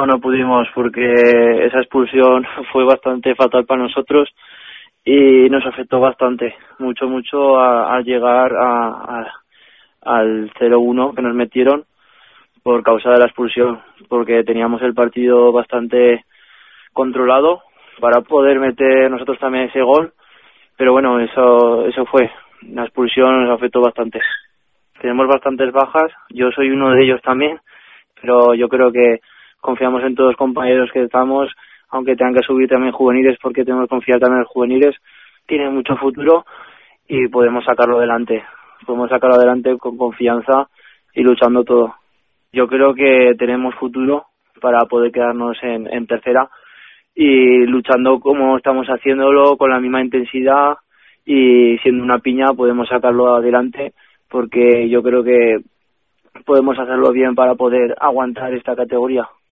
no pudimos porque esa expulsión fue bastante fatal para nosotros y nos afectó bastante, mucho al llegar al 0-1 que nos metieron por causa de la expulsión, porque teníamos el partido bastante controlado para poder meter nosotros también ese gol, pero bueno, eso fue, la expulsión nos afectó bastante. Tenemos bastantes bajas, yo soy uno de ellos también, pero yo creo que confiamos en todos los compañeros que estamos, aunque tengan que subir también juveniles, porque tenemos que confiar también en los juveniles, tienen mucho futuro y podemos sacarlo adelante con confianza y luchando todo. Yo creo que tenemos futuro para poder quedarnos en tercera y luchando como estamos haciéndolo, con la misma intensidad y siendo una piña podemos sacarlo adelante, porque yo creo que podemos hacerlo bien para poder aguantar esta categoría.